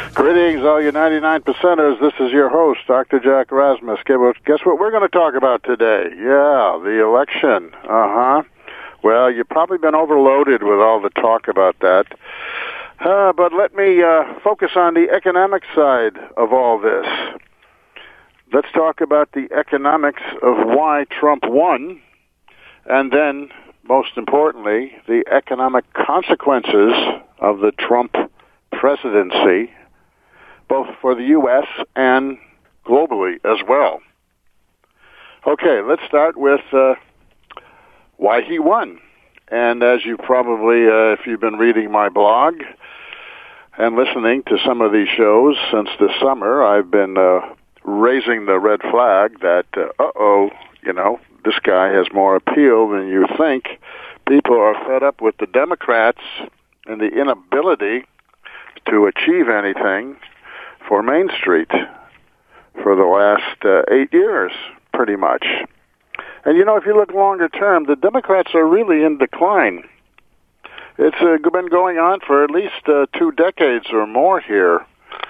Greetings, all you 99 percenters. This is your host, Dr. Jack Rasmus. Guess what we're going to talk about today? Yeah, the election. Well, you've probably been overloaded with all the talk about that. But let me focus on the economic side of all this. Let's talk about the economics of why Trump won, and then, most importantly, the economic consequences of the Trump presidency, both for the U.S. and globally as well. Okay, let's start with why he won. And as you probably, if you've been reading my blog and listening to some of these shows since this summer, I've been raising the red flag that, this guy has more appeal than you think. People are fed up with the Democrats and the inability to achieve anything for Main Street for the last 8 years, pretty much. And, if you look longer term, the Democrats are really in decline. It's been going on for at least 2 decades or more here.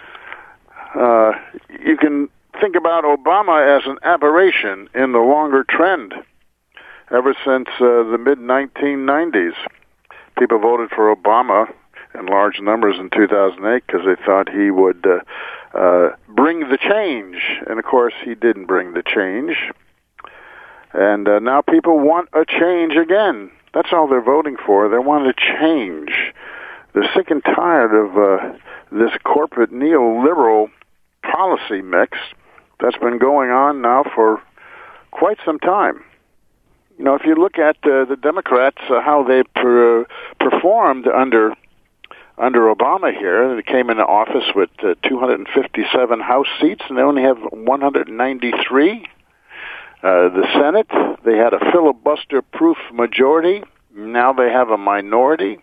You can think about Obama as an aberration in the longer trend. Ever since the mid-1990s, people voted for Obama in large numbers in 2008 because they thought he would bring the change. And, of course, he didn't bring the change. And now people want a change again. That's all they're voting for. They want a change. They're sick and tired of this corporate neoliberal policy mix that's been going on now for quite some time. If you look at the Democrats, how they performed under Obama here, they came into office with 257 House seats, and they only have 193. The Senate, they had a filibuster-proof majority. Now they have a minority.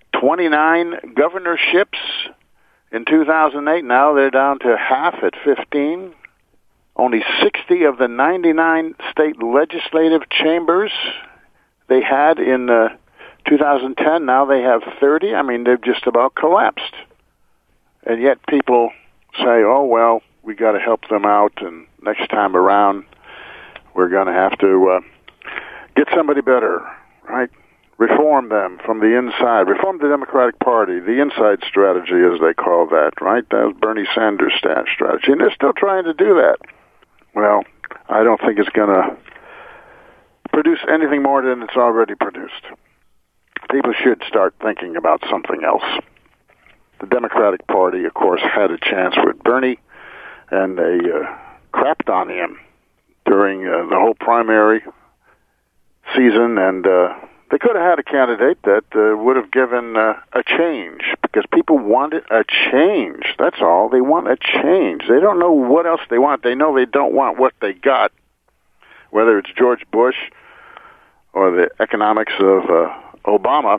29 governorships in 2008. Now they're down to half at 15. Only 60 of the 99 state legislative chambers they had in 2010, now they have 30. I mean, they've just about collapsed. And yet people say, oh, well, we got to help them out, and next time around we're going to have to get somebody better, right? Reform them from the inside. Reform the Democratic Party, the inside strategy, as they call that, right? That was Bernie Sanders' strategy, and they're still trying to do that. Well, I don't think it's going to produce anything more than it's already produced. People should start thinking about something else. The Democratic Party, of course, had a chance with Bernie, and they crapped on him during the whole primary season, and they could have had a candidate that would have given a change, because people wanted a change. That's all. They want a change. They don't know what else they want. They know they don't want what they got, whether it's George Bush or the economics of Obama.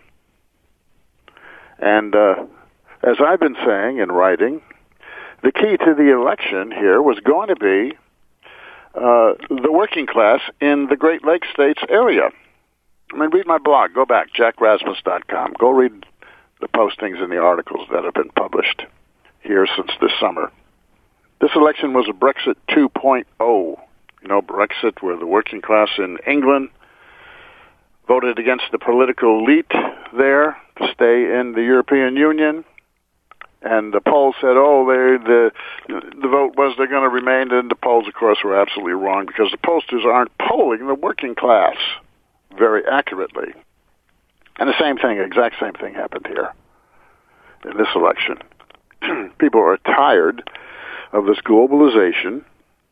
And as I've been saying and writing, the key to the election here was going to be the working class in the Great Lakes states area. I mean, read my blog. Go back, jackrasmus.com. Go read the postings and the articles that have been published here since this summer. This election was a Brexit 2.0. Brexit, where the working class in England voted against the political elite there to stay in the European Union. And the polls said, the vote was they're going to remain. And the polls, of course, were absolutely wrong, because the pollsters aren't polling the working class very accurately. And the exact same thing happened here in this election. People are tired of this globalization,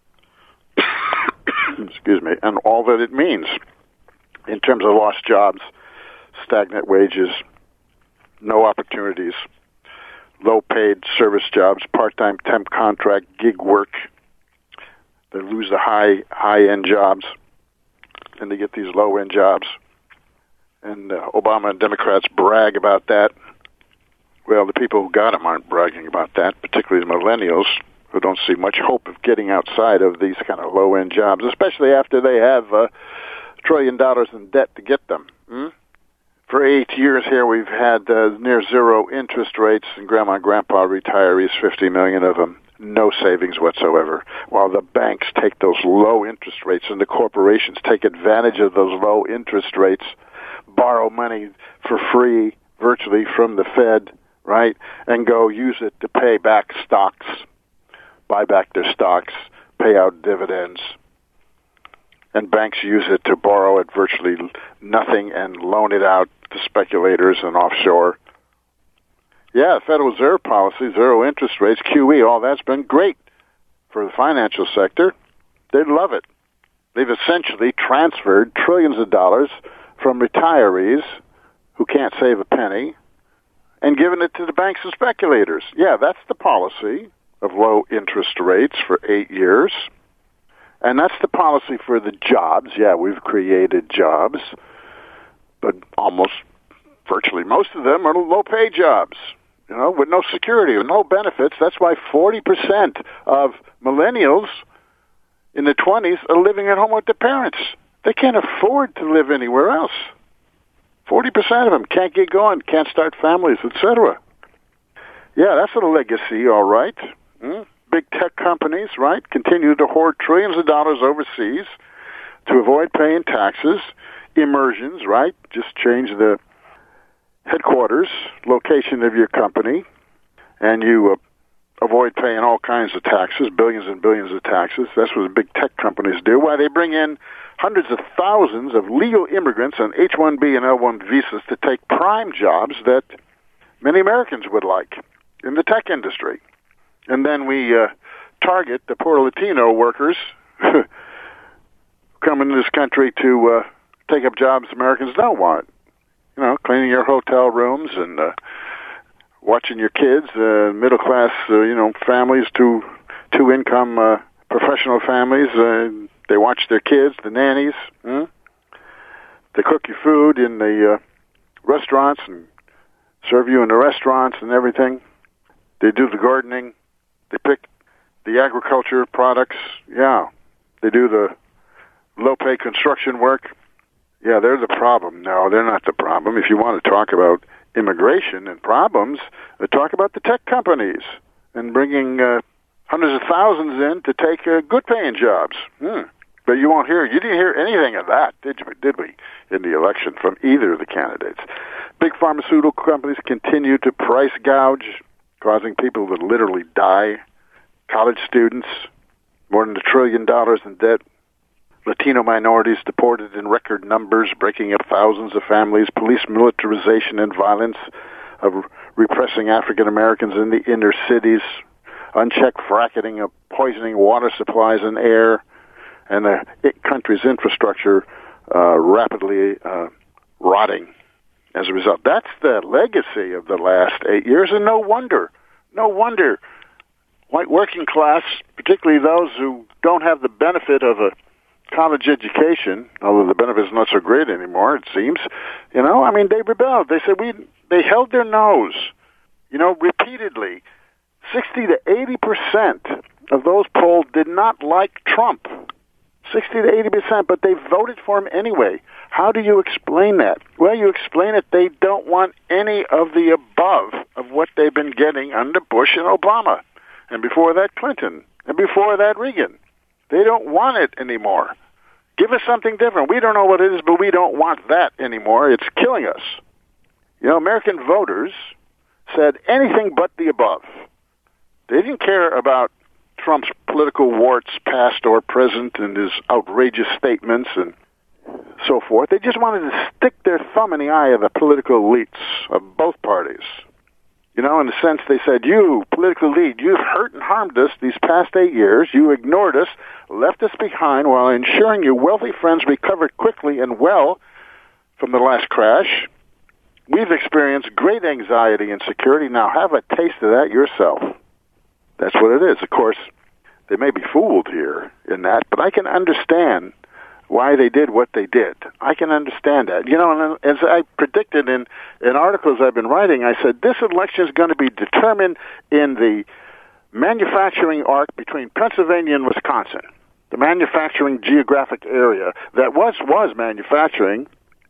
excuse me, and all that it means in terms of lost jobs, stagnant wages, no opportunities, low-paid service jobs, part-time temp contract, gig work. They lose the high-end jobs, and they get these low-end jobs. And Obama and Democrats brag about that. Well, the people who got them aren't bragging about that, particularly the millennials, who don't see much hope of getting outside of these kind of low-end jobs, especially after they have $1 trillion in debt to get them. For 8 years here, we've had near zero interest rates, and Grandma and Grandpa retirees, 50 million of them, no savings whatsoever, while the banks take those low interest rates and the corporations take advantage of those low interest rates, borrow money for free virtually from the Fed, right, and go use it to pay back stocks, buy back their stocks, pay out dividends. And banks use it to borrow at virtually nothing and loan it out to speculators and offshore. Yeah, Federal Reserve policy, zero interest rates, QE, all that's been great for the financial sector. They love it. They've essentially transferred trillions of dollars from retirees who can't save a penny and given it to the banks and speculators. Yeah, that's the policy of low interest rates for 8 years. And that's the policy for the jobs. Yeah, we've created jobs, but almost virtually most of them are low-pay jobs, with no security, with no benefits. That's why 40% of millennials in the 20s are living at home with their parents. They can't afford to live anywhere else. 40% of them can't get going, can't start families, etc. Yeah, that's a legacy, all right. Big tech companies, right, continue to hoard trillions of dollars overseas to avoid paying taxes. Immersions, right, just change the headquarters, location of your company, and you avoid paying all kinds of taxes, billions and billions of taxes. That's what the big tech companies do. Why they bring in hundreds of thousands of legal immigrants on H-1B and L-1 visas to take prime jobs that many Americans would like in the tech industry. And then we target the poor Latino workers who come into this country to take up jobs Americans don't want. Cleaning your hotel rooms and watching your kids, middle-class, families, two-income professional families. They watch their kids, the nannies. They cook your food in the restaurants and serve you in the restaurants and everything. They do the gardening. They pick the agriculture products. Yeah. They do the low-pay construction work. Yeah, they're the problem. No, they're not the problem. If you want to talk about immigration and problems, talk about the tech companies and bringing hundreds of thousands in to take good-paying jobs. But you didn't hear anything of that, did we, in the election from either of the candidates. Big pharmaceutical companies continue to price gouge, causing people to literally die. College students, more than $1 trillion in debt. Latino minorities deported in record numbers, breaking up thousands of families. Police militarization and violence of repressing African Americans in the inner cities. Unchecked fracking of poisoning water supplies and air. And the country's infrastructure rapidly rotting as a result. That's the legacy of the last 8 years, and no wonder white working class, particularly those who don't have the benefit of a college education, although the benefit is not so great anymore, it seems, they rebelled. They said they held their nose, repeatedly. 60 to 80% of those polled did not like Trump. 60 to 80%, but they voted for him anyway. How do you explain that? Well, you explain it. They don't want any of the above of what they've been getting under Bush and Obama, and before that Clinton, and before that Reagan. They don't want it anymore. Give us something different. We don't know what it is, but we don't want that anymore. It's killing us. American voters said anything but the above. They didn't care about Trump's political warts, past or present, and his outrageous statements and so forth. They just wanted to stick their thumb in the eye of the political elites of both parties. In the sense they said, you, political elite, you've hurt and harmed us these past 8 years. You ignored us, left us behind while ensuring your wealthy friends recovered quickly and well from the last crash. We've experienced great anxiety and insecurity. Now have a taste of that yourself. That's what it is. Of course, they may be fooled here in that, but I can understand why they did what they did. I can understand that. And as I predicted in articles I've been writing, I said this election is going to be determined in the manufacturing arc between Pennsylvania and Wisconsin, the manufacturing geographic area that was manufacturing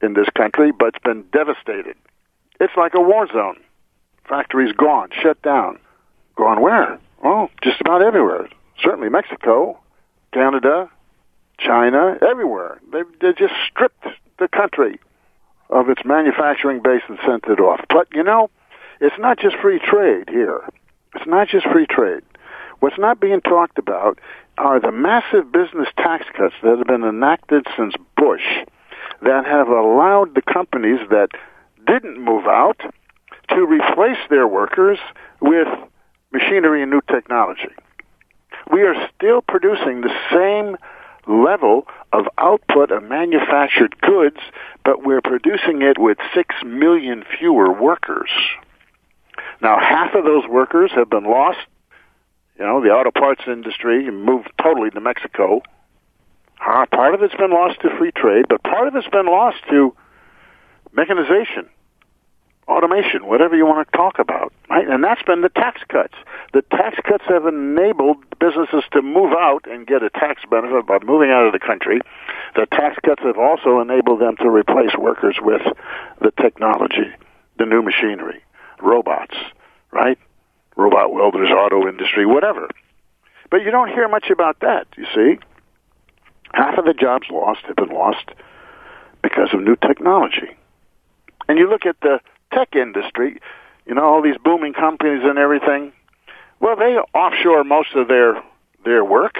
in this country, but it's been devastated. It's like a war zone. Factories gone, shut down. Gone where? Oh, just about everywhere. Certainly Mexico, Canada, China, everywhere. They just stripped the country of its manufacturing base and sent it off. But, it's not just free trade here. It's not just free trade. What's not being talked about are the massive business tax cuts that have been enacted since Bush that have allowed the companies that didn't move out to replace their workers with machinery and new technology. We are still producing the same level of output of manufactured goods, but we're producing it with 6 million fewer workers. Now, half of those workers have been lost. The auto parts industry moved totally to Mexico. Part of it's been lost to free trade, but part of it's been lost to mechanization, automation, whatever you want to talk about, right? And that's been the tax cuts. The tax cuts have enabled businesses to move out and get a tax benefit by moving out of the country. The tax cuts have also enabled them to replace workers with the technology, the new machinery, robots, right? Robot welders, auto industry, whatever. But you don't hear much about that, you see. Half of the jobs lost have been lost because of new technology. And you look at the tech industry, all these booming companies and everything, well, they offshore most of their work,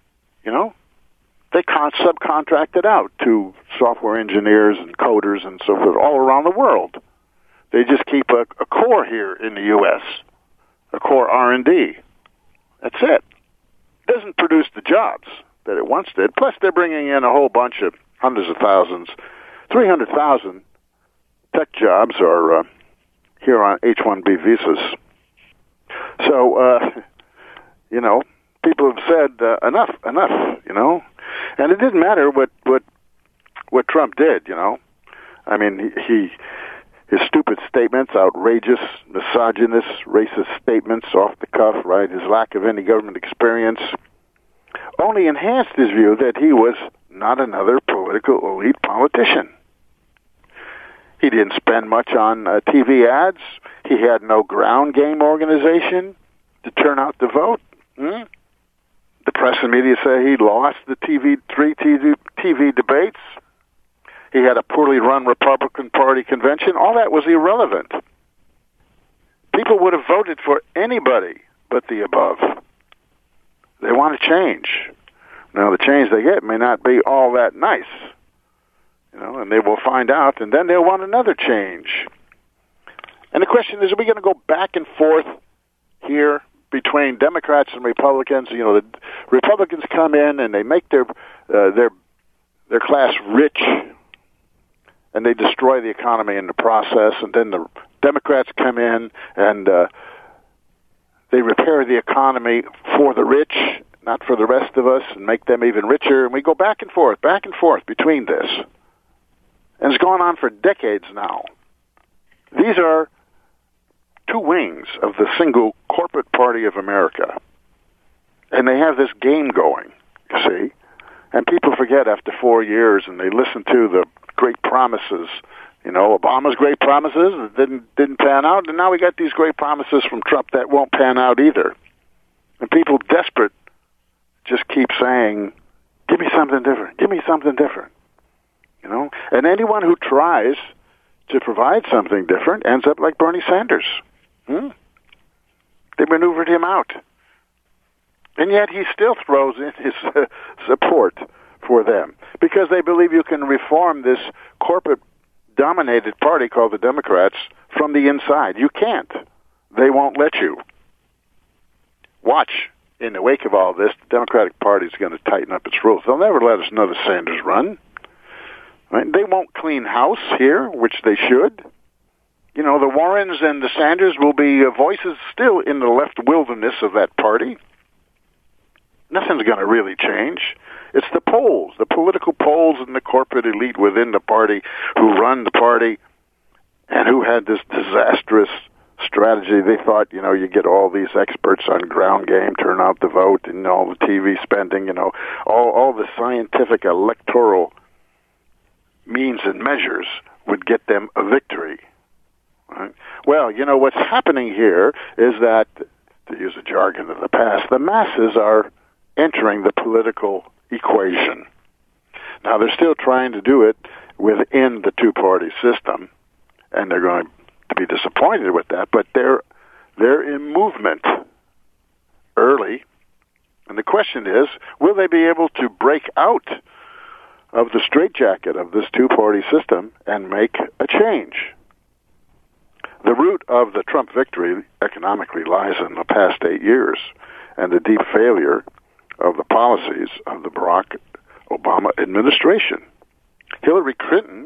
They subcontract it out to software engineers and coders and so forth all around the world. They just keep a core here in the U.S., a core R&D. That's it. It doesn't produce the jobs that it once did. Plus, they're bringing in a whole bunch of hundreds of thousands, 300,000 tech jobs are here on H-1B visas. So, people have said enough, and it didn't matter what Trump did, I mean, his stupid statements, outrageous, misogynist, racist statements off the cuff, right? His lack of any government experience only enhanced his view that he was not another political elite politician. He didn't spend much on TV ads. He had no ground game organization to turn out the vote. The press and media say he lost the three TV debates. He had a poorly run Republican Party convention. All that was irrelevant. People would have voted for anybody but the above. They want to change. Now, the change they get may not be all that nice, and they will find out, and then they'll want another change. And the question is, are we going to go back and forth here between Democrats and Republicans? The Republicans come in and they make their class rich, and they destroy the economy in the process, and then the Democrats come in and they repair the economy for the rich, not for the rest of us, and make them even richer, and we go back and forth between this. And it's gone on for decades now. These are two wings of the single corporate party of America. And they have this game going, you see. And people forget after 4 years, and they listen to the great promises, Obama's great promises didn't pan out, and now we got these great promises from Trump that won't pan out either. And people desperate just keep saying, give me something different, give me something different. And anyone who tries to provide something different ends up like Bernie Sanders. They maneuvered him out. And yet he still throws in his support for them because they believe you can reform this corporate-dominated party called the Democrats from the inside. You can't. They won't let you. Watch. In the wake of all this, the Democratic Party is going to tighten up its rules. They'll never let us another Sanders run. Right? They won't clean house here, which they should. The Warrens and the Sanders will be voices still in the left wilderness of that party. Nothing's going to really change. It's the polls, the political polls and the corporate elite within the party who run the party and who had this disastrous strategy. They thought, you get all these experts on ground game, turn out the vote, and all the TV spending, all the scientific electoral means and measures would get them a victory. Right? Well, what's happening here is that, to use the jargon of the past, the masses are entering the political equation. Now, they're still trying to do it within the two-party system, and they're going to be disappointed with that, but they're in movement early. And the question is, will they be able to break out of the straitjacket of this two-party system and make a change? The root of the Trump victory economically lies in the past 8 years and the deep failure of the policies of the Barack Obama administration. Hillary Clinton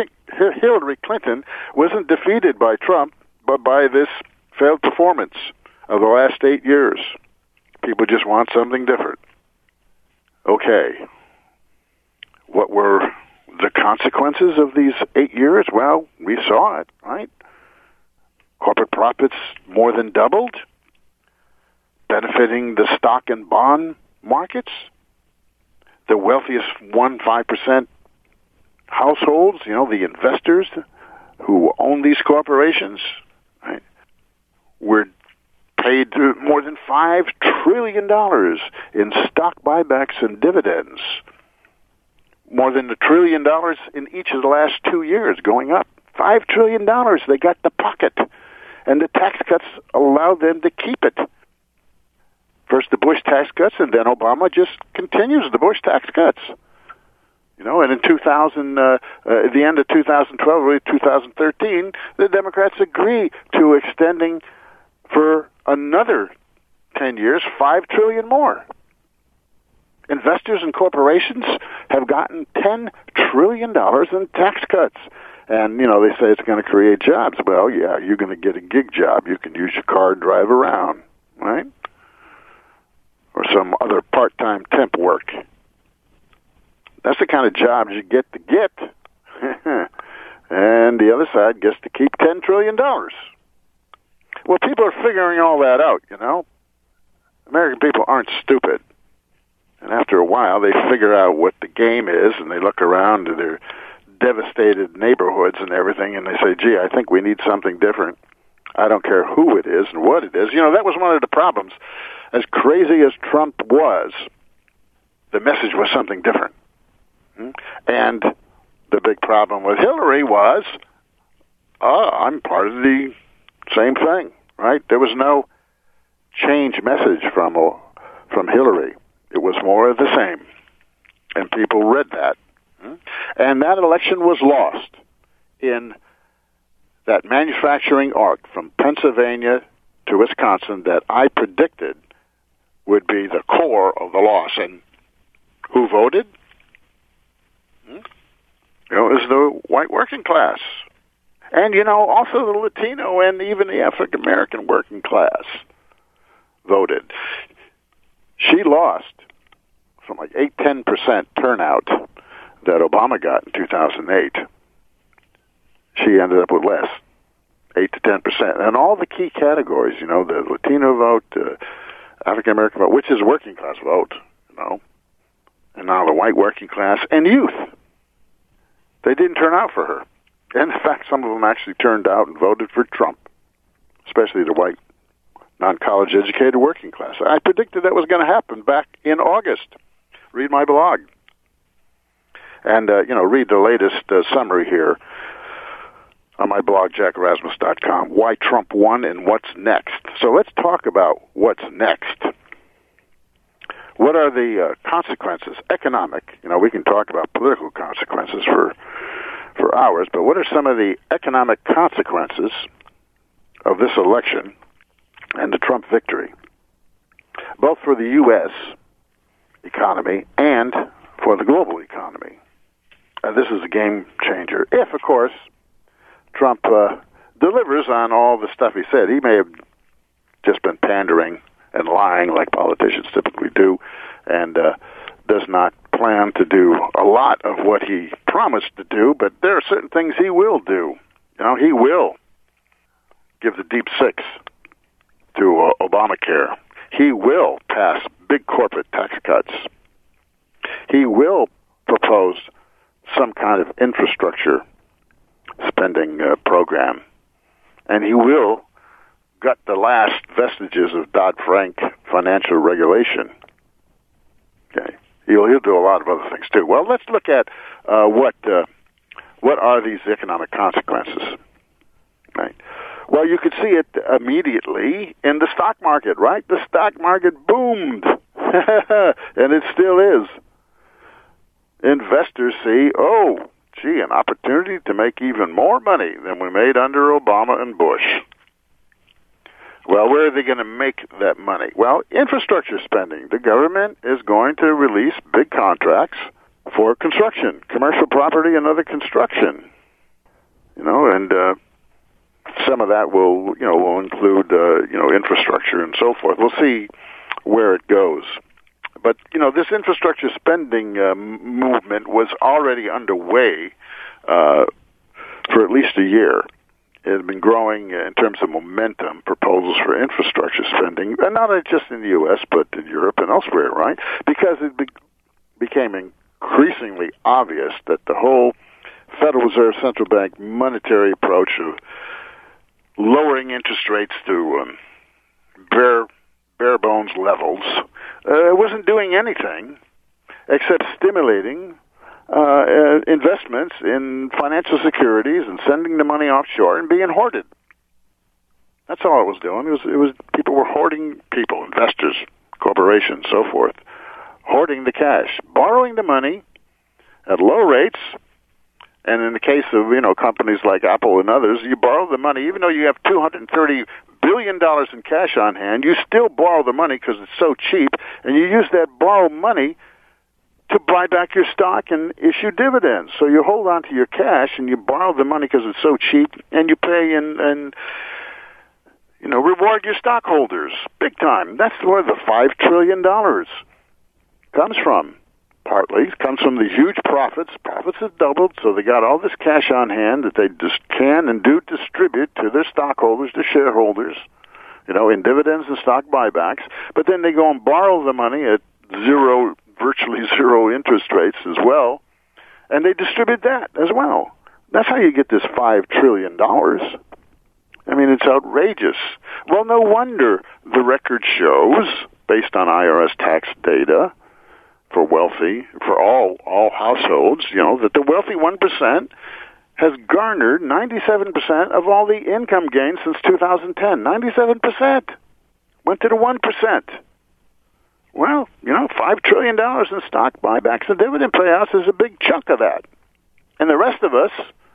wasn't defeated by Trump, but by this failed performance of the last 8 years. People just want something different. Okay. What were the consequences of these 8 years? Well, we saw it, right? Corporate profits more than doubled, benefiting the stock and bond markets. The wealthiest 5% households, the investors who own these corporations, right, were paid more than $5 trillion in stock buybacks and dividends. More than $1 trillion in each of the last 2 years, going up. $5 trillion, they got the pocket. And the tax cuts allowed them to keep it. First the Bush tax cuts, and then Obama just continues the Bush tax cuts. And in at the end of 2012, early 2013, the Democrats agree to extending for another 10 years, $5 trillion more. Investors and corporations have gotten $10 trillion in tax cuts. And, they say it's going to create jobs. Well, yeah, you're going to get a gig job. You can use your car and drive around, right? Or some other part-time temp work. That's the kind of jobs you get to get. And the other side gets to keep $10 trillion. Well, people are figuring all that out, American people aren't stupid. And after a while, they figure out what the game is, and they look around to their devastated neighborhoods and everything, and they say, gee, I think we need something different. I don't care who it is and what it is. That was one of the problems. As crazy as Trump was, the message was something different. And the big problem with Hillary was, I'm part of the same thing, right? There was no change message from Hillary. It was more of the same. And people read that. And that election was lost in that manufacturing arc from Pennsylvania to Wisconsin that I predicted would be the core of the loss. And who voted? It was the white working class. And, also the Latino and even the African-American working class voted. She lost from 8-10% turnout that Obama got in 2008. She ended up with less, 8 to 10%. And all the key categories, the Latino vote, African-American vote, which is working class vote, and now the white working class, and youth. They didn't turn out for her. And in fact, some of them actually turned out and voted for Trump, especially the white, non-college educated working class. I predicted that was going to happen back in August. Read my blog. And, read the latest summary here on my blog, jackerasmus.com, why Trump won and what's next. So let's talk about what's next. What are the consequences, economic? We can talk about political consequences for hours, but what are some of the economic consequences of this election and the Trump victory, both for the U.S. economy and for the global economy? This is a game changer. If, of course, Trump delivers on all the stuff he said. He may have just been pandering and lying like politicians typically do, and does not plan to do a lot of what he promised to do, but there are certain things he will do. He will give the Deep Six to Obamacare. He will pass big corporate tax cuts. He will propose some kind of infrastructure spending program, and he will gut the last vestiges of Dodd-Frank financial regulation. Okay, he'll do a lot of other things too. Well, let's look at what are these economic consequences. Right. Well, you could see it immediately in the stock market, right? The stock market boomed, and it still is. Investors see, an opportunity to make even more money than we made under Obama and Bush. Well, where are they going to make that money? Well, infrastructure spending. The government is going to release big contracts for construction, commercial property, and other construction. And some of that will include infrastructure and so forth. We'll see where it goes. But this infrastructure spending movement was already underway for at least a year. It had been growing in terms of momentum, proposals for infrastructure spending, and not just in the U.S., but in Europe and elsewhere, right? Because it became increasingly obvious that the whole Federal Reserve Central Bank monetary approach of lowering interest rates to bare bones levels wasn't doing anything except stimulating investments in financial securities and sending the money offshore and being hoarded. That's all it was doing. It was people were hoarding investors, corporations, so forth, hoarding the cash, borrowing the money at low rates. And in the case of companies like Apple and others, you borrow the money even though you have $230 billion in cash on hand. You still borrow the money because it's so cheap, and you use that borrowed money to buy back your stock and issue dividends. So you hold on to your cash and you borrow the money because it's so cheap, and you pay and reward your stockholders big time. That's where the $5 trillion comes from. Partly it comes from the huge profits. Profits have doubled, so they got all this cash on hand that they just can and do distribute to their stockholders, to shareholders, in dividends and stock buybacks. But then they go and borrow the money at virtually zero interest rates as well, and they distribute that as well. That's how you get this $5 trillion. I mean, it's outrageous. Well, no wonder the record shows, based on IRS tax data, for all households, that the wealthy 1% has garnered 97% of all the income gains since 2010. 97% went to the 1%. Well, $5 trillion in stock buybacks and dividend payouts is a big chunk of that. And the rest of us,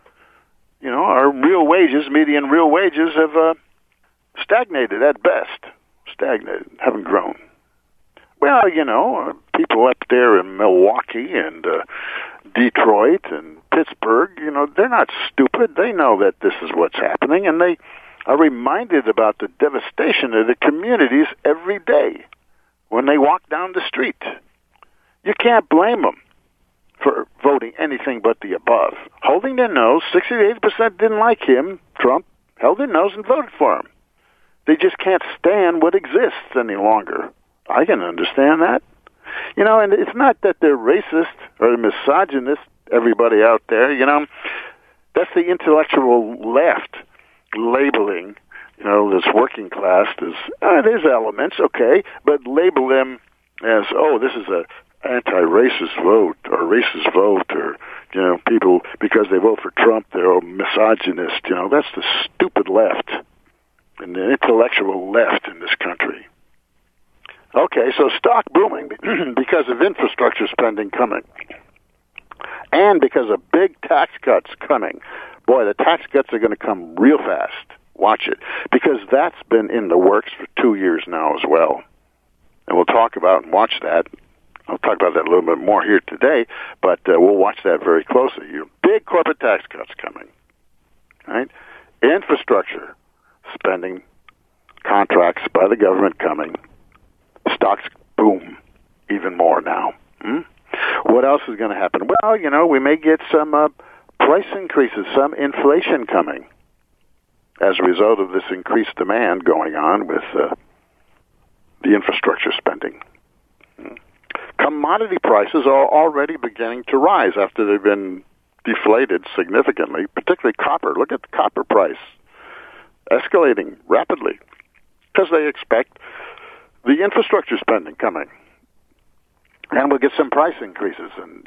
our median real wages have stagnated at best. Haven't grown. Well, people up there in Milwaukee and Detroit and Pittsburgh, they're not stupid. They know that this is what's happening, and they are reminded about the devastation of the communities every day when they walk down the street. You can't blame them for voting anything but the above. Holding their nose, 68% didn't like him, Trump, held their nose and voted for him. They just can't stand what exists any longer. I can understand that. And it's not that they're racist or misogynist, everybody out there, That's the intellectual left labeling, this working class as, there's elements, okay, but label them as, this is a anti-racist vote or racist vote or, people, because they vote for Trump, they're a misogynist. That's the stupid left and the intellectual left in this country. Okay, so stock booming because of infrastructure spending coming and because of big tax cuts coming. Boy, the tax cuts are going to come real fast. Watch it, because that's been in the works for 2 years now as well. And we'll talk about and watch that. I'll talk about that a little bit more here today, but we'll watch that very closely. Big corporate tax cuts coming, right? Infrastructure spending, contracts by the government coming. Stocks boom even more now. What else is going to happen? Well, we may get some price increases, some inflation coming as a result of this increased demand going on with the infrastructure spending. Commodity prices are already beginning to rise after they've been deflated significantly, particularly copper. Look at the copper price escalating rapidly because they expect the infrastructure spending coming. And we'll get some price increases, and,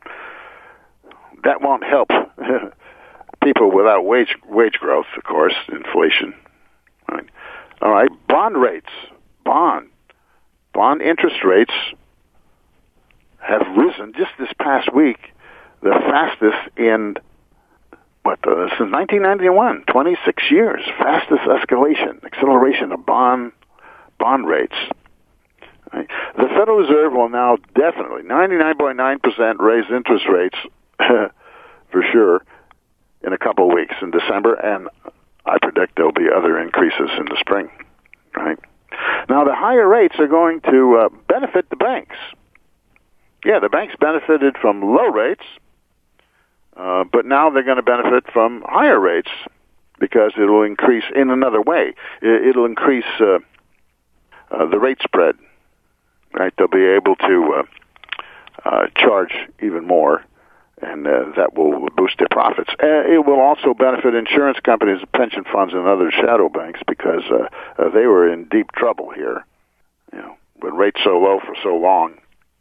that won't help people without wage growth, of course, inflation. Right. All right, bond rates. Bond interest rates have risen just this past week, the fastest in, since 1991, 26 years, fastest acceleration of bond rates. Right. The Federal Reserve will now definitely, 99.9%, raise interest rates for sure in a couple of weeks in December, and I predict there'll be other increases in the spring. Right. Now, the higher rates are going to benefit the banks. Yeah, the banks benefited from low rates, but now they're going to benefit from higher rates because it'll increase in another way. It'll increase the rate spread. Right, they'll be able to charge even more, and that will boost their profits. It will also benefit insurance companies, pension funds, and other shadow banks because they were in deep trouble here. With rates so low for so long,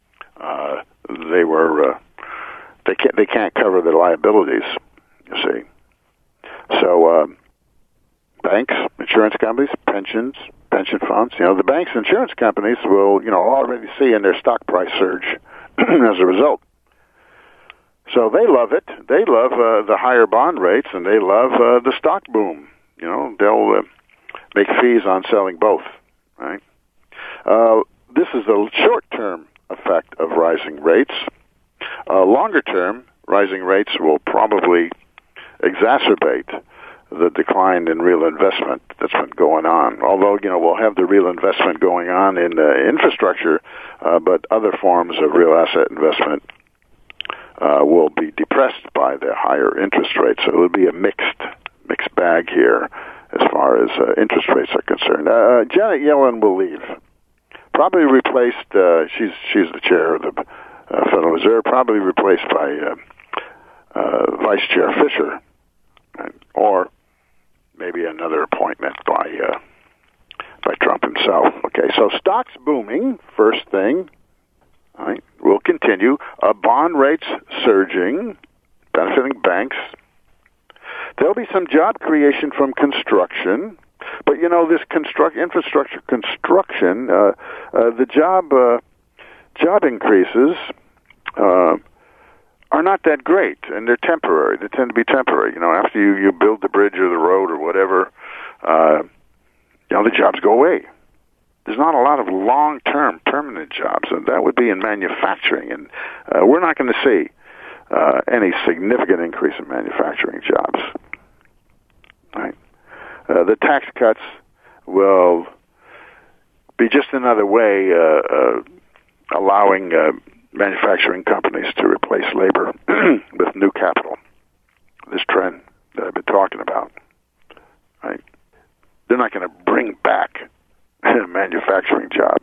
they can't cover their liabilities. You see, so banks, insurance companies, pension funds. The banks and insurance companies will, already see in their stock price surge as a result. So they love it. They love the higher bond rates, and they love the stock boom. They'll make fees on selling both. Right. This is the short-term effect of rising rates. Longer-term, rising rates will probably exacerbate the decline in real investment that's been going on. Although, we'll have the real investment going on in infrastructure, but other forms of real asset investment will be depressed by the higher interest rates. So it'll be a mixed bag here as far as interest rates are concerned. Janet Yellen will leave. Probably replaced, she's the chair of the Federal Reserve, probably replaced by Vice Chair Fisher, or maybe another appointment by Trump himself. Okay, so stocks booming, first thing, right, will continue. Bond rates surging, benefiting banks. There'll be some job creation from construction, but this infrastructure construction, the job increases are not that great, and they're temporary. They tend to be temporary. After you build the bridge or the road or whatever, the jobs go away. There's not a lot of long-term permanent jobs, and that would be in manufacturing, and we're not going to see any significant increase in manufacturing jobs. Right? The tax cuts will be just another way allowing manufacturing companies to replace labor with new capital. This trend that I've been talking about. Right? They're not going to bring back manufacturing jobs.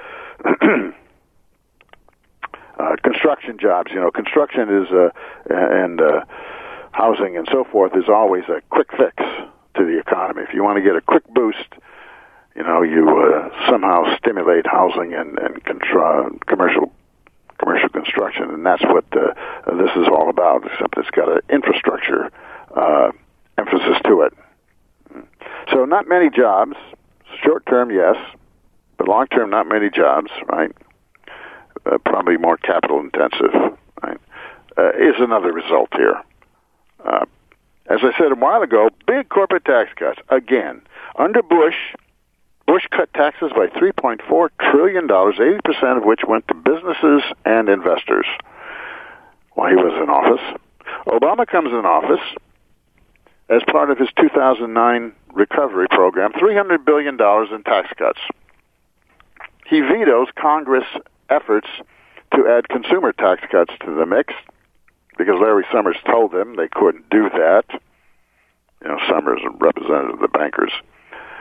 Construction jobs, construction is and housing and so forth is always a quick fix to the economy. If you want to get a quick boost, you somehow stimulate housing and commercial construction, and that's what this is all about. Except it's got an infrastructure emphasis to it. So not many jobs. Short term, yes, but long term, not many jobs. Right? Probably more capital intensive. Right? Is another result here. As I said a while ago, big corporate tax cuts again. Under Bush cut taxes by $3.4 trillion, 80% of which went to businesses and investors while he was in office. Obama comes in office as part of his 2009 recovery program, $300 billion in tax cuts. He vetoes Congress' efforts to add consumer tax cuts to the mix because Larry Summers told them they couldn't do that. Summers represented the bankers.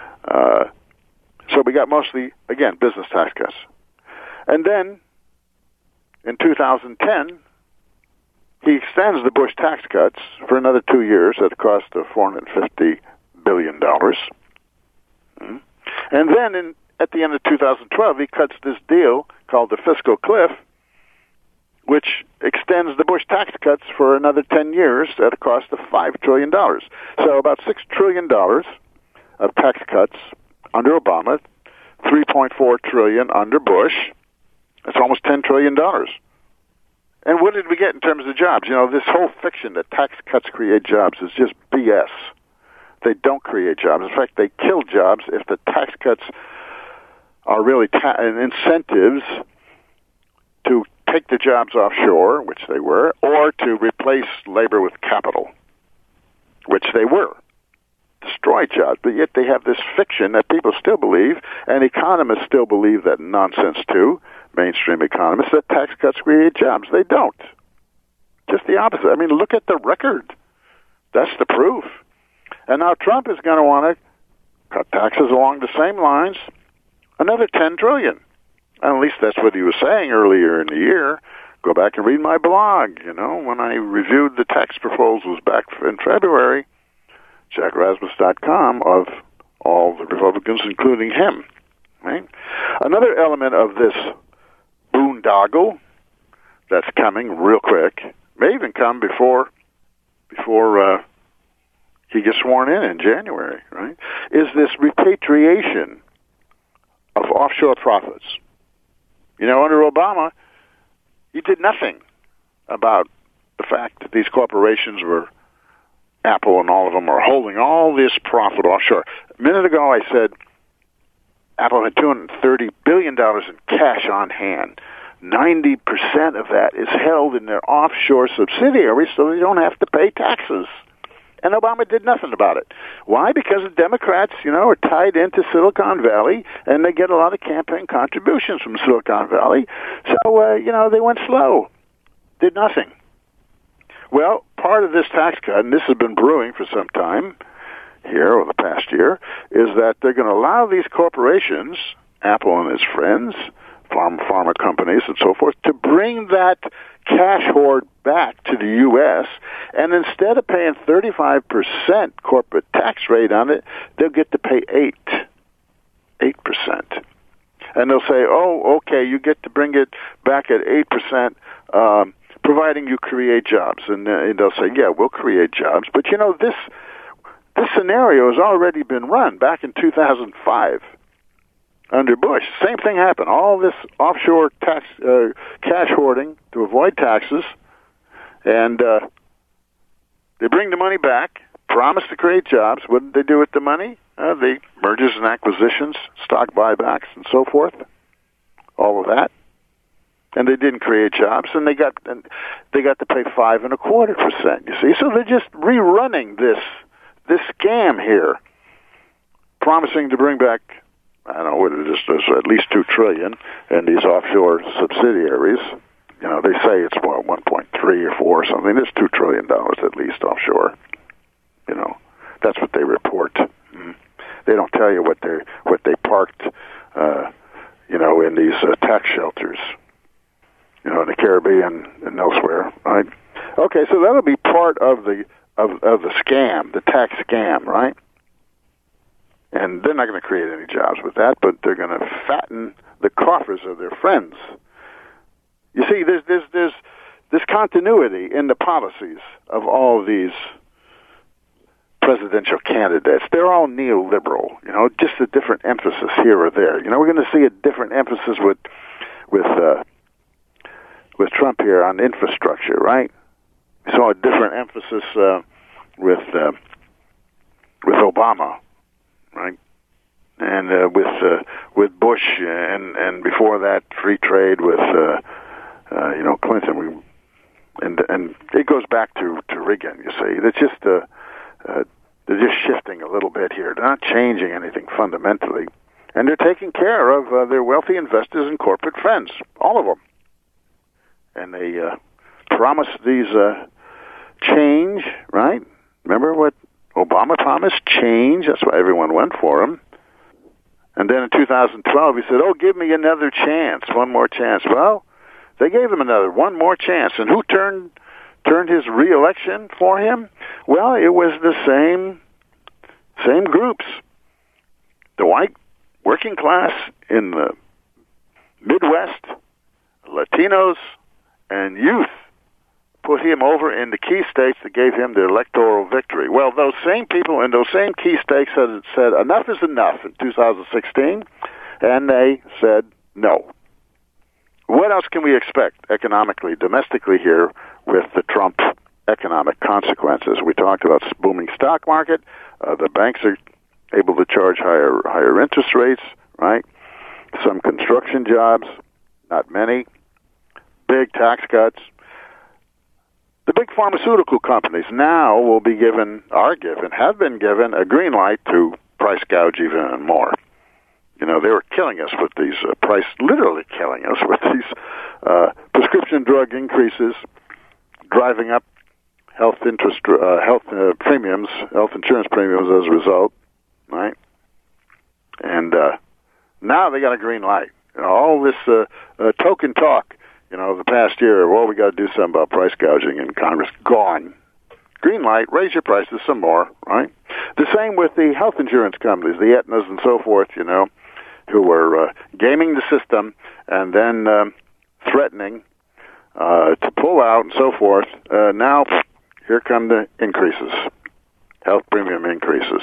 So we got mostly, again, business tax cuts. And then in 2010, he extends the Bush tax cuts for another 2 years at a cost of $450 billion. And then at the end of 2012, he cuts this deal called the fiscal cliff, which extends the Bush tax cuts for another 10 years at a cost of $5 trillion. So about $6 trillion of tax cuts under Obama, $3.4 trillion under Bush. That's almost $10 trillion. And what did we get in terms of jobs? You know, this whole fiction that tax cuts create jobs is just BS. They don't create jobs. In fact, they kill jobs if the tax cuts are really incentives to take the jobs offshore, which they were, or to replace labor with capital, which they were. Destroy jobs, but yet they have this fiction that people still believe, and economists still believe that nonsense too, mainstream economists, that tax cuts create jobs. They don't. Just the opposite. I mean, look at the record. That's the proof. And now Trump is going to want to cut taxes along the same lines, another $10 trillion. At least that's what he was saying earlier in the year. Go back and read my blog, you know, when I reviewed the tax proposals back in February, jackrasmus.com, of all the Republicans, including him. Right? Another element of this boondoggle that's coming real quick, may even come before he gets sworn in January, right, is this repatriation of offshore profits. You know, under Obama, he did nothing about the fact that these corporations were, Apple and all of them, are holding all this profit offshore. A minute ago I said Apple had $230 billion in cash on hand. 90% of that is held in their offshore subsidiaries so they don't have to pay taxes. And Obama did nothing about it. Why? Because the Democrats, you know, are tied into Silicon Valley, and they get a lot of campaign contributions from Silicon Valley. So, you know, they went slow, did nothing. Well, part of this tax cut, and this has been brewing for some time here over the past year, is that they're going to allow these corporations, Apple and its friends, pharma companies and so forth, to bring that cash hoard back to the U.S., and instead of paying 35% corporate tax rate on it, they'll get to pay 8%. And they'll say, oh, okay, you get to bring it back at 8%, providing you create jobs. And they'll say, yeah, we'll create jobs. But, you know, this scenario has already been run back in 2005. Under Bush, same thing happened. All this offshore tax cash hoarding to avoid taxes, and they bring the money back, promise to create jobs. What did they do with the money? They mergers and acquisitions, stock buybacks, and so forth. All of that, and they didn't create jobs, and they got to pay 5.25%. You see, so they're just rerunning this scam here, promising to bring back, I don't know what it is, there's at least $2 trillion in these offshore subsidiaries. You know, they say it's 1.3 or 4 or something. There's $2 trillion at least offshore. You know, that's what they report. They don't tell you what they parked, you know, in these tax shelters, you know, in the Caribbean and elsewhere. Right? Okay, so that'll be part of the scam, the tax scam, right? And they're not going to create any jobs with that, but they're going to fatten the coffers of their friends. You see, there's this continuity in the policies of all of these presidential candidates. They're all neoliberal, you know, just a different emphasis here or there. You know, we're going to see a different emphasis with Trump here on infrastructure, right? We saw a different emphasis with Obama. Right, and with Bush, and before that, free trade with you know, Clinton, and it goes back to Reagan. You see, it's just they're just shifting a little bit here. They're not changing anything fundamentally, and they're taking care of their wealthy investors and corporate friends, all of them, and they promise these change. Right? Remember what Obama promised? Change. That's why everyone went for him. And then in 2012, he said, oh, give me another chance, one more chance. Well, They gave him one more chance. And who turned his re-election for him? Well, it was the same groups. The white working class in the Midwest, Latinos, and youth put him over in the key states that gave him the electoral victory. Well, those same people in those same key states said enough is enough in 2016, and they said no. What else can we expect economically, domestically here with the Trump economic consequences? We talked about booming stock market. The banks are able to charge higher interest rates, right? Some construction jobs, not many. Big tax cuts. The big pharmaceutical companies now have been given a green light to price gouge even more. You know, they were killing us with these literally killing us with these prescription drug increases, driving up health insurance premiums as a result, right? And now they got a green light. You know, all this token talk, you know, the past year, well, we got to do something about price gouging in Congress. Gone. Green light, raise your prices some more, right? The same with the health insurance companies, the Aetnas and so forth, you know, who were gaming the system and then threatening to pull out and so forth. Now, here come the increases, health premium increases.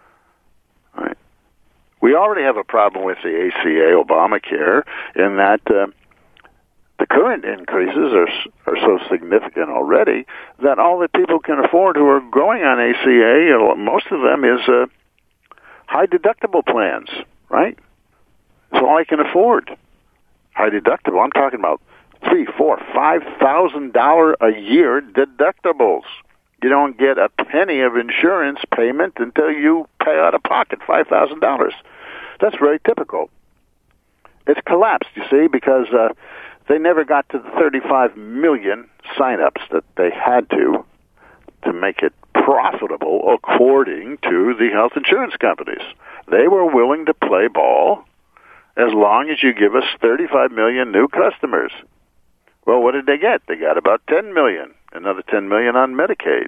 Right. We already have a problem with the ACA, Obamacare, in that the current increases are so significant already that all that people can afford who are going on ACA, most of them is high deductible plans, right? That's all I can afford. High deductible. I'm talking about $3,000, $4,000, $5,000 a year deductibles. You don't get a penny of insurance payment until you pay out of pocket $5,000. That's very typical. It's collapsed, you see, because they never got to the 35 million sign-ups that they had to make it profitable according to the health insurance companies. They were willing to play ball as long as you give us 35 million new customers. Well, what did they get? They got about 10 million, another 10 million on Medicaid.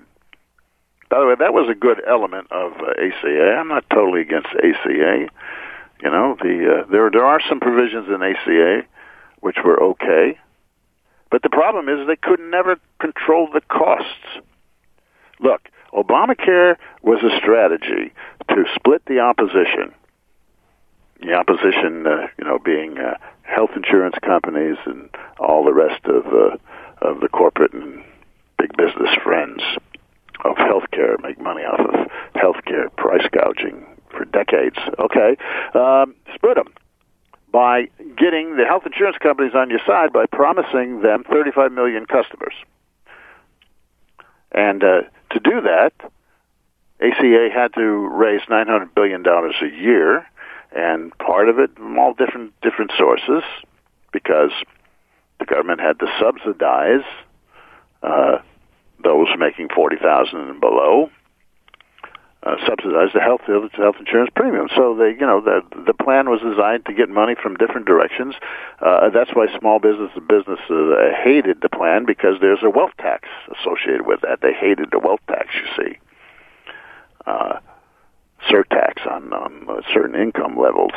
By the way, that was a good element of ACA. I'm not totally against ACA. You know, there are some provisions in ACA which were okay, but the problem is they could never control the costs. Look, Obamacare was a strategy to split the opposition. The opposition, being health insurance companies and all the rest of the corporate and big business friends of healthcare, make money off of healthcare price gouging for decades. Okay, split them by getting the health insurance companies on your side by promising them 35 million customers. And to do that, ACA had to raise $900 billion a year, and part of it from all different sources, because the government had to subsidize those making $40,000 and below, subsidize the health insurance premium. So the plan was designed to get money from different directions. That's why small businesses hated the plan, because there's a wealth tax associated with that. They hated the wealth tax, you see. Surtax on certain income levels.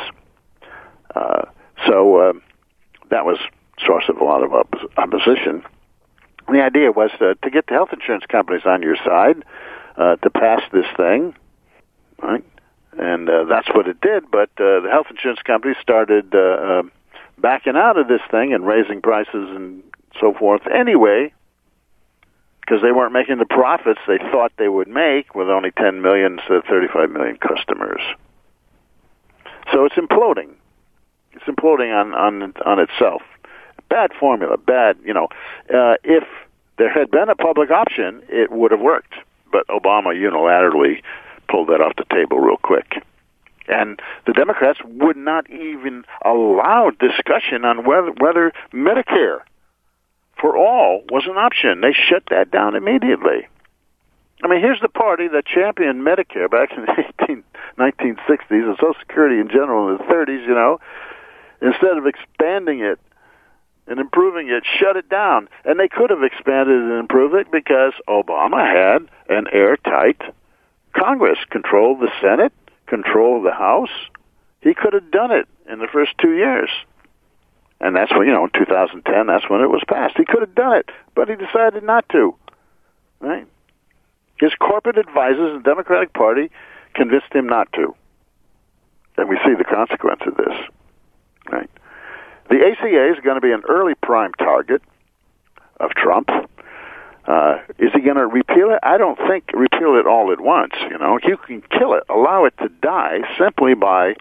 So that was source of a lot of opposition. And the idea was to get the health insurance companies on your side to pass this thing, right? And that's what it did. But the health insurance companies started backing out of this thing and raising prices and so forth anyway, because they weren't making the profits they thought they would make with only 10 million instead of 35 million customers. So it's imploding. It's imploding on itself. Bad formula, bad, if there had been a public option, it would have worked. But Obama unilaterally pulled that off the table real quick. And the Democrats would not even allow discussion on whether Medicare for all was an option. They shut that down immediately. I mean, here's the party that championed Medicare back in the 1960s and Social Security in general in the 30s, Instead of expanding it and improving it, shut it down. And they could have expanded and improved it because Obama had an airtight Congress, controlled the Senate, controlled the House. He could have done it in the first 2 years. And that's when, in 2010, that's when it was passed. He could have done it, but he decided not to. Right? His corporate advisors in the Democratic Party convinced him not to. And we see the consequence of this. Right? The ACA is going to be an early prime target of Trump. Is he going to repeal it? I don't think repeal it all at once. You can kill it, allow it to die simply by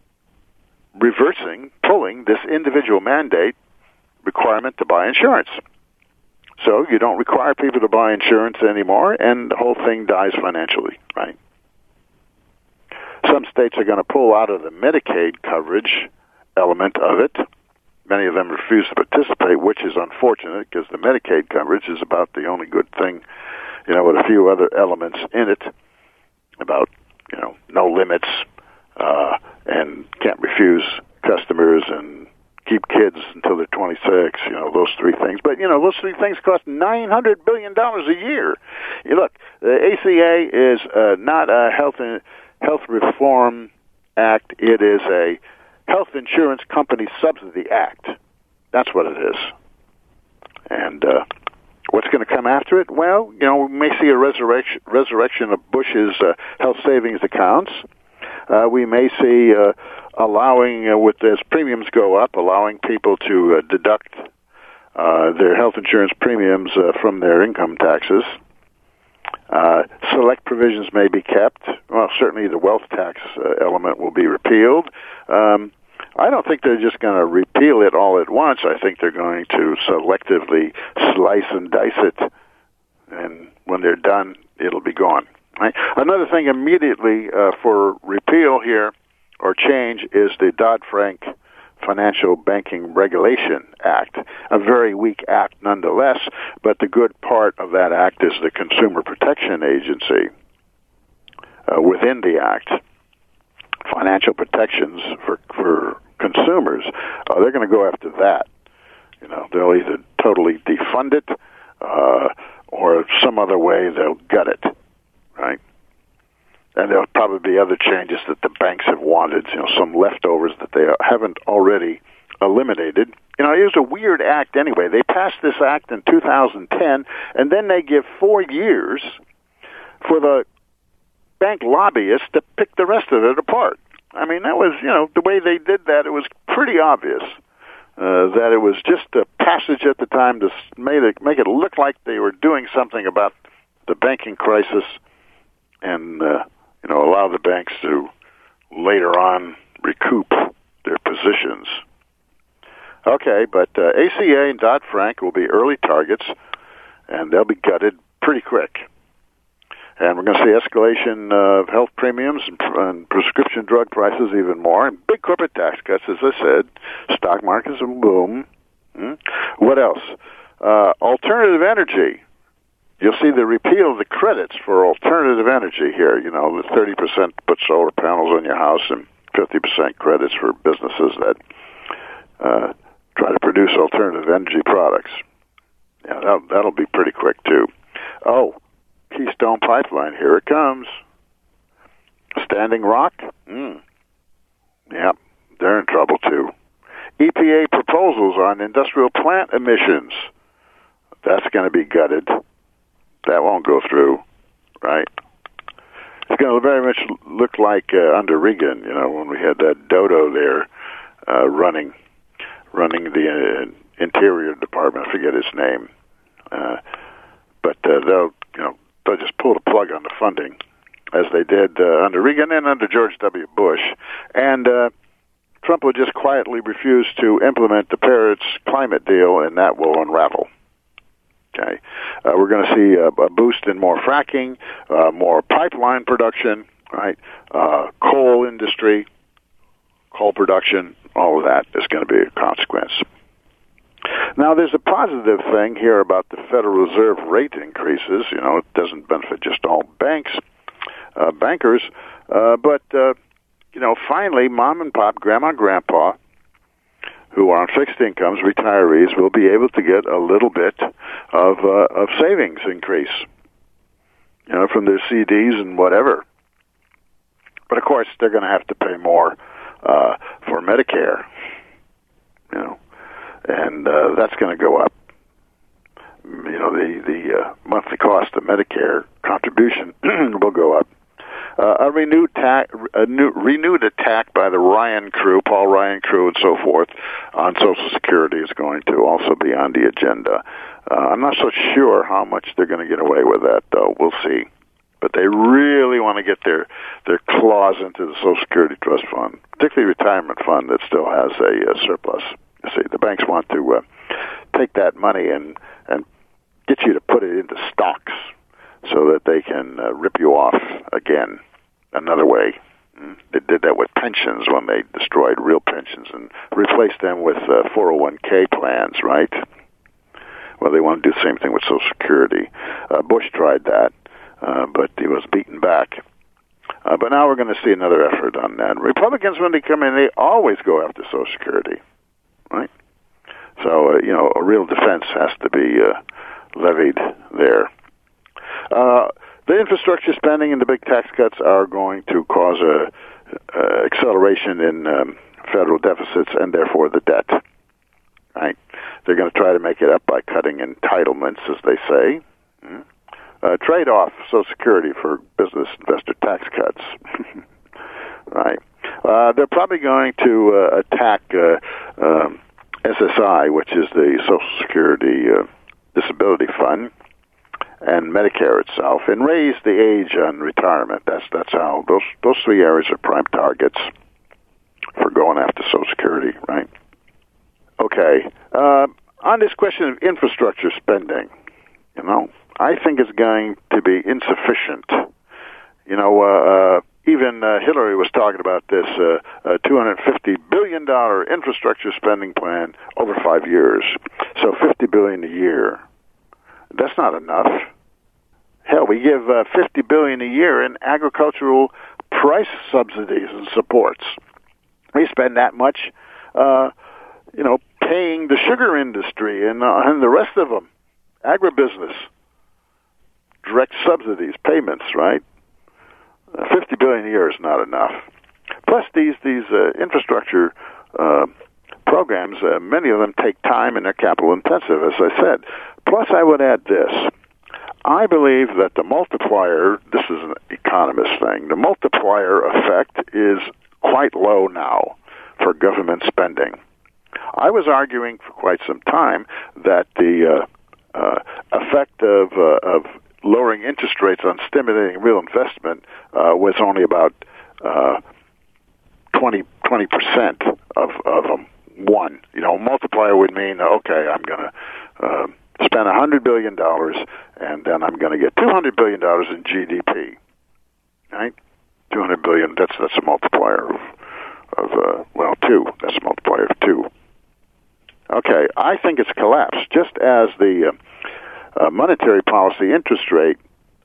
pulling this individual mandate requirement to buy insurance. So you don't require people to buy insurance anymore, and the whole thing dies financially, right? Some states are going to pull out of the Medicaid coverage element of it. Many of them refuse to participate, which is unfortunate because the Medicaid coverage is about the only good thing, with a few other elements in it about, no limits, and can't refuse customers and keep kids until they're 26, those three things. But, those three things cost $900 billion a year. Look, the ACA is not a health reform act. It is a Health Insurance Company Subsidy Act. That's what it is. And what's going to come after it? Well, we may see a resurrection of Bush's health savings accounts. We may see allowing, as premiums go up, allowing people to deduct their health insurance premiums from their income taxes. Select provisions may be kept. Well, certainly the wealth tax element will be repealed. I don't think they're just going to repeal it all at once. I think they're going to selectively slice and dice it, and when they're done, it'll be gone. Right? Another thing immediately for repeal here or change is the Dodd-Frank Financial Banking Regulation Act, a very weak act nonetheless, but the good part of that act is the Consumer Protection Agency within the act. Financial protections for consumers, they're going to go after that. They'll either totally defund it or some other way they'll gut it, right? And there'll probably be other changes that the banks have wanted, some leftovers that they haven't already eliminated. It was a weird act anyway. They passed this act in 2010, and then they give 4 years for the bank lobbyists to pick the rest of it apart. I mean, that was, the way they did that, it was pretty obvious that it was just a passage at the time to make it look like they were doing something about the banking crisis and, allow the banks to later on recoup their positions. Okay, but ACA and Dodd-Frank will be early targets, and they'll be gutted pretty quick. And we're going to see escalation of health premiums and prescription drug prices even more, and big corporate tax cuts, as I said. Stock markets will boom. What else? Alternative energy. You'll see the repeal of the credits for alternative energy here. The 30% put solar panels on your house and 50% credits for businesses that try to produce alternative energy products. Yeah, that'll be pretty quick, too. Oh, Keystone Pipeline, here it comes. Standing Rock? Yep, they're in trouble, too. EPA proposals on industrial plant emissions. That's going to be gutted. That won't go through, right? It's going to very much look like under Reagan, when we had that dodo there running the Interior Department. I forget his name. But they'll just pull the plug on the funding, as they did under Reagan and under George W. Bush. And Trump will just quietly refuse to implement the Paris climate deal, and that will unravel. Okay, we're going to see a boost in more fracking, more pipeline production, right? Coal industry, coal production, all of that is going to be a consequence. Now, there's a positive thing here about the Federal Reserve rate increases. It doesn't benefit just all bankers, but finally, mom and pop, grandma and grandpa, who are on fixed incomes, retirees, will be able to get a little bit of savings increase, from their CDs and whatever. But of course, they're going to have to pay more for Medicare, and that's going to go up. The monthly cost of Medicare contribution will go up. A renewed attack by the Ryan crew, Paul Ryan crew, and so forth, on Social Security is going to also be on the agenda. I'm not so sure how much they're going to get away with that, though. We'll see. But they really want to get their claws into the Social Security Trust Fund, particularly retirement fund that still has a surplus. You see, the banks want to take that money and get you to put it into stocks so that they can rip you off again another way. They did that with pensions when they destroyed real pensions and replaced them with 401k plans, right? Well, they want to do the same thing with Social Security. Bush tried that, but he was beaten back. But now we're going to see another effort on that. Republicans, when they come in, they always go after Social Security, right? So, a real defense has to be levied there. The infrastructure spending and the big tax cuts are going to cause a acceleration in federal deficits and therefore the debt. Right? They're going to try to make it up by cutting entitlements, as they say. Trade off Social Security for business investor tax cuts. Right? They're probably going to attack SSI, which is the Social Security Disability Fund, and Medicare itself, and raise the age on retirement. That's how those three areas are prime targets for going after Social Security, right? Okay. On this question of infrastructure spending, I think it's going to be insufficient. Even Hillary was talking about this $250 billion infrastructure spending plan over 5 years, so $50 billion a year. That's not enough. Hell, we give $50 billion a year in agricultural price subsidies and supports. We spend that much, paying the sugar industry and the rest of them, agribusiness, direct subsidies, payments, right? $50 billion a year is not enough. Plus, these infrastructure programs, many of them take time and they're capital intensive, as I said. Plus, I would add this. I believe that the multiplier, this is an economist thing, the multiplier effect is quite low now for government spending. I was arguing for quite some time that the effect of lowering interest rates on stimulating real investment was only about 20% of them. One, multiplier would mean, okay, I'm going to spend $100 billion, and then I'm going to get $200 billion in GDP. Right? $200 billion. That's a multiplier of 2. That's a multiplier of 2. Okay, I think it's collapsed. Just as the monetary policy interest rate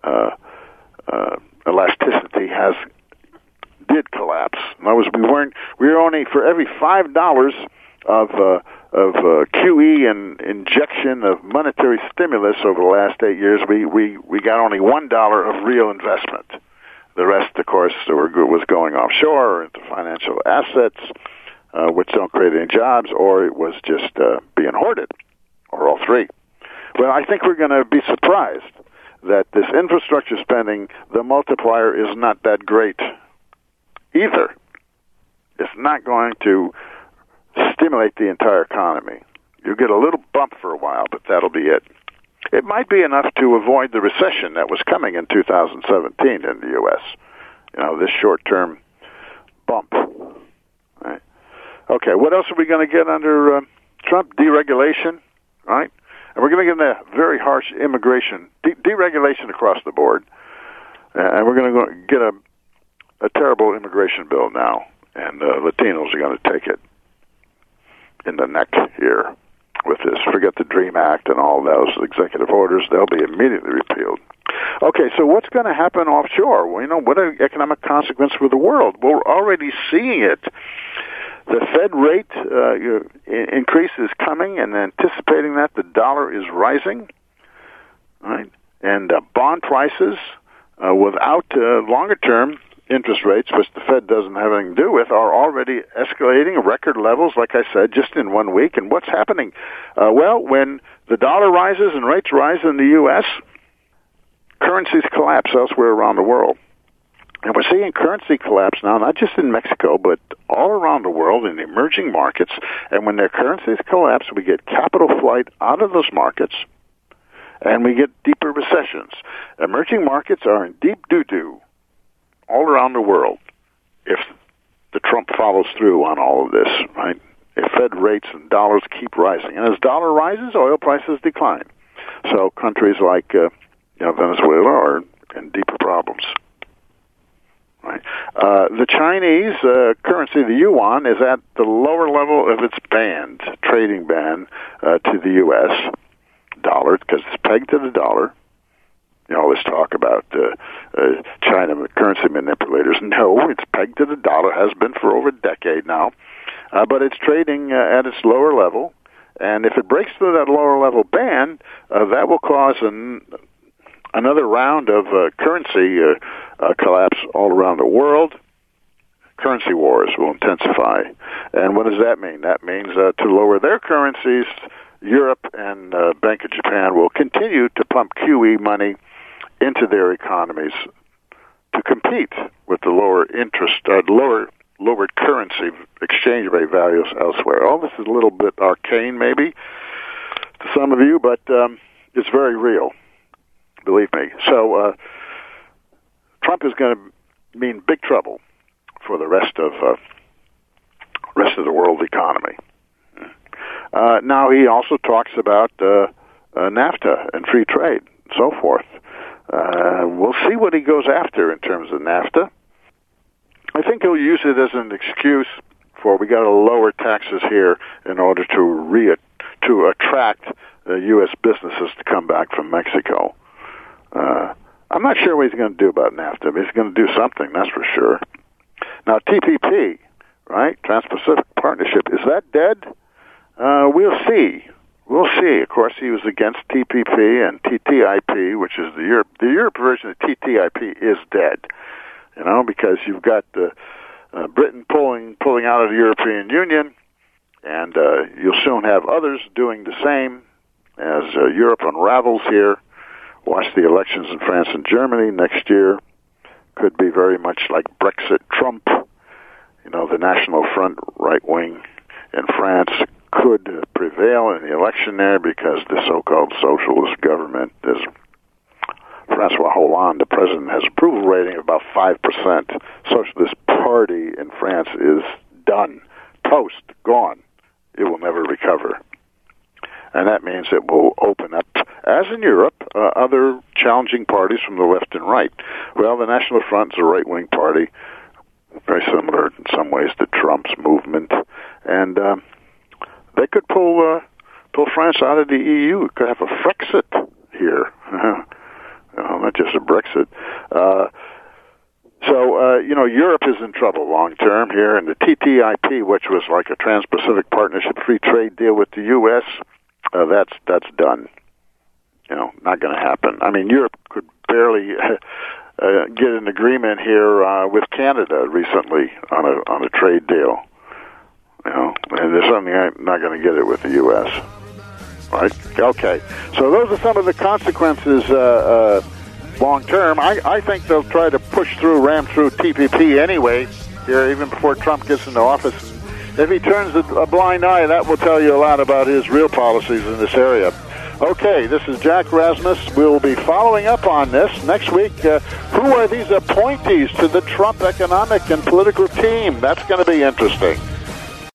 elasticity did collapse. In other words, we were only, for every $5 of QE and injection of monetary stimulus over the last 8 years, we got only $1 of real investment. The rest, of course, was going offshore into financial assets, which don't create any jobs, or it was just being hoarded, or all three. Well, I think we're going to be surprised that this infrastructure spending, the multiplier is not that great either. It's not going to stimulate the entire economy. You get a little bump for a while, but that'll be it. It might be enough to avoid the recession that was coming in 2017 in the U.S. This short-term bump. Right. Okay, what else are we going to get under Trump? Deregulation, right? And we're going to get a very harsh immigration, deregulation across the board. And we're going to get a terrible immigration bill now. And Latinos are going to take it in the neck here with this. Forget the DREAM Act and all those executive orders. They'll be immediately repealed. Okay, so what's going to happen offshore? Well, what are economic consequences for the world? We're already seeing it. the Fed rate increase is coming, and anticipating that the dollar is rising, right? And bond prices without longer-term interest rates, which the Fed doesn't have anything to do with, are already escalating at record levels, like I said, just in 1 week. And what's happening? Well, when the dollar rises and rates rise in the U.S., currencies collapse elsewhere around the world. And we're seeing currency collapse now, not just in Mexico, but all around the world in the emerging markets. And when their currencies collapse, we get capital flight out of those markets, and we get deeper recessions. Emerging markets are in deep doo-doo all around the world if the Trump follows through on all of this, right? If Fed rates and dollars keep rising. And as dollar rises, oil prices decline. So countries like Venezuela are in deeper problems. Right. The Chinese currency, the yuan, is at the lower level of its trading ban to the U.S. dollar, because it's pegged to the dollar. You know, all this talk about China currency manipulators. No, it's pegged to the dollar, has been for over a decade now. But it's trading at its lower level. And if it breaks through that lower level band, that will cause another round of currency collapse all around the world. Currency wars will intensify. And what does that mean? That means to lower their currencies, Europe and Bank of Japan will continue to pump QE money into their economies to compete with the lower interest, lowered currency exchange rate values elsewhere. All this is a little bit arcane, maybe, to some of you, but it's very real, believe me. So Trump is going to mean big trouble for the rest of the world economy. Now he also talks about NAFTA and free trade and so forth. We'll see what he goes after in terms of NAFTA. I think he'll use it as an excuse for we got to lower taxes here in order to attract U.S. businesses to come back from Mexico. I'm not sure what he's going to do about NAFTA, but he's going to do something, that's for sure. Now, TPP, right, Trans-Pacific Partnership, is that dead? We'll see. We'll see. Of course, he was against TPP and TTIP, which is the Europe version of TTIP is dead. You know, because you've got Britain pulling out of the European Union, and you'll soon have others doing the same as Europe unravels here. Watch the elections in France and Germany next year. Could be very much like Brexit Trump. You know, the National Front right wing in France could prevail in the election there because the so-called socialist government is Francois Hollande, the president, has approval rating of about 5%. Socialist Party in France is done. Toast. Gone. It will never recover. And that means it will open up, as in Europe, other challenging parties from the left and right. Well, the National Front is a right-wing party, very similar in some ways to Trump's movement. And they could pull France out of the EU. Could have a Frexit here. Not just a Brexit. So Europe is in trouble long term here, and the TTIP, which was like a Trans-Pacific Partnership free trade deal with the U.S., that's done. You know, not going to happen. I mean, Europe could barely get an agreement here with Canada recently on a trade deal. You know, and there's something I'm not going to get it with the U.S. Right? Okay. So those are some of the consequences long term. I think they'll try to ram through TPP anyway here, even before Trump gets into office. If he turns a blind eye, that will tell you a lot about his real policies in this area. Okay, this is Jack Rasmus. We'll be following up on this next week. Who are these appointees to the Trump economic and political team? That's going to be interesting.